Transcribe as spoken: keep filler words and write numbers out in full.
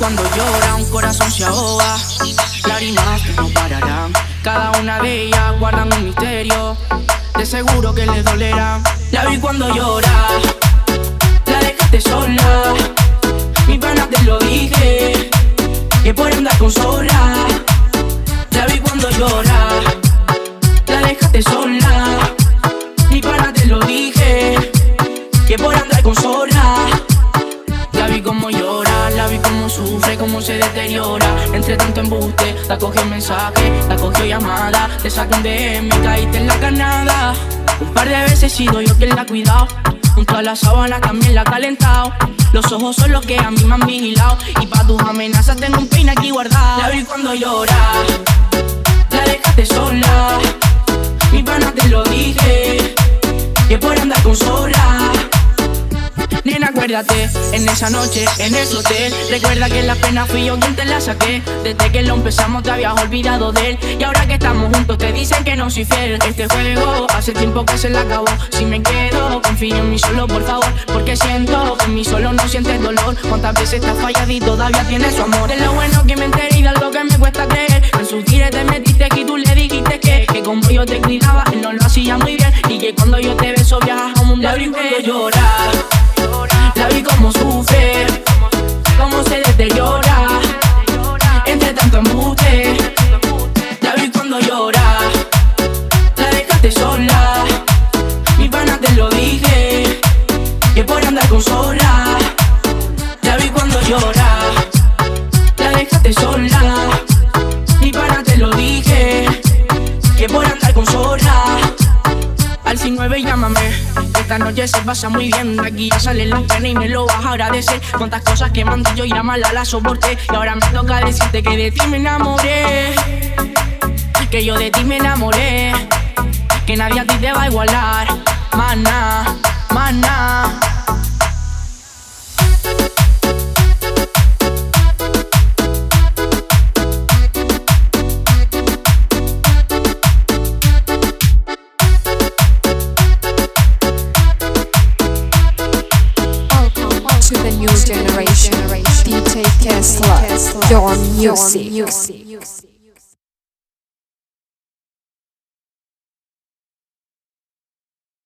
cuando llora, un corazón se ahoga. Lágrimas que no pararán. Cada una de ellas guardan un misterio. De seguro que les dolerá. La vi cuando llora, la dejaste sola. Mi pana te lo dije, que por andar con zorra. La vi cuando llora, la dejaste sola. Mi pana te lo dije, que por andar con zorra. La vi como llora, la vi como sufre, como se deteriora. Entre tanto embuste, la cogió mensaje, la cogió llamada. Te saqué un D M y caíste en la carnada. Un par de veces he sido yo quien la ha cuidado. Junto a la sábana también la ha calentado. Los ojos son los que a mí me han vigilado. Y pa' tus amenazas tengo un peine aquí guardado. La vi cuando llora, la dejaste sola. Mi pana te lo dije, que por andar con zorra. Nena, acuérdate, en esa noche, en ese hotel. Recuerda que la pena fui yo quien te la saqué. Desde que lo empezamos te habías olvidado de él. Y ahora que estamos juntos te dicen que no soy fiel. Este juego hace tiempo que se le acabó. Si me quedo, confío en mí solo, por favor. Porque siento que en mí solo no sientes dolor. Cuántas veces te has fallado y todavía tienes su amor. De lo bueno que me enteré y de lo que me cuesta creer. En sus tires te metiste aquí y tú le dijiste que Que como yo te cuidaba, él no lo hacía muy bien. Y que cuando yo te beso viajas a un mundo. La vi cuando llora, la vi como sufre, como se deteriora. Entre tanto embuste, la vi cuando llora, la dejaste sola. Mi pana te lo dije, que por andar con zorra. La vi cuando llora, la dejaste sola. Mi pana te lo dije, que por andar con zorra. Al cinco nueve llámame, esta noche se pasa muy bien. Aquí ya salen las penas y me lo vas a agradecer. Cuántas cosas que mandé yo y la mala la soporté. Y ahora me toca decirte que de ti me enamoré, que yo de ti me enamoré, que nadie a ti te va a igualar. Maná, maná. To the new generation, D J Kessler, your music.